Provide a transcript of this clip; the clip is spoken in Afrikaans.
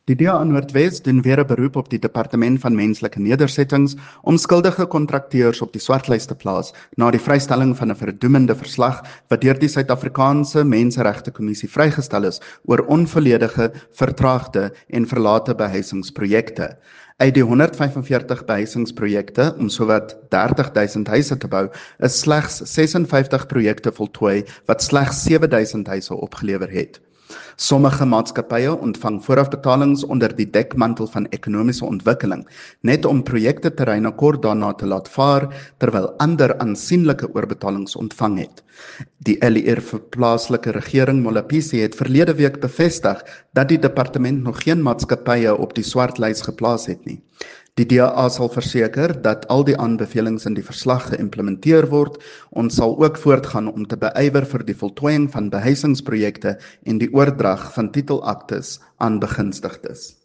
Die DA in Noordwes doen weer 'n beroep op die Departement van Menslike Nedersettings om skuldige kontrakteurs op die swartlys te plaas na die vrystelling van 'n verdoemende verslag wat deur die Suid-Afrikaanse Menseregte Kommissie vrygestel is oor onvolledige, vertraagde en verlate behuisingsprojekte. Uit die 145 behuisingsprojekte om sowat 30,000 huise te bou, is slegs 56 projekte voltooi wat slegs 7,000 huise opgelewer het. Sommige maatskappye ontvang voorafbetalings onder die dekmantel van ekonomiese ontwikkeling, net om projekteterreine kort daarna te laat vaar, terwyl ander aansienlike oorbetalings ontvang het. Die LER vir plaaslike regering Molapisi het verlede week bevestig dat die departement nog geen maatskappye op die swartlys geplaas het nie. Die DA sal verseker dat al die aanbevelings in die verslag geïmplementeer word. Ons sal ook voortgaan om te beywer vir die voltooiing van behuisingsprojekte en die oordrag van titelaktes aan begunstigdes.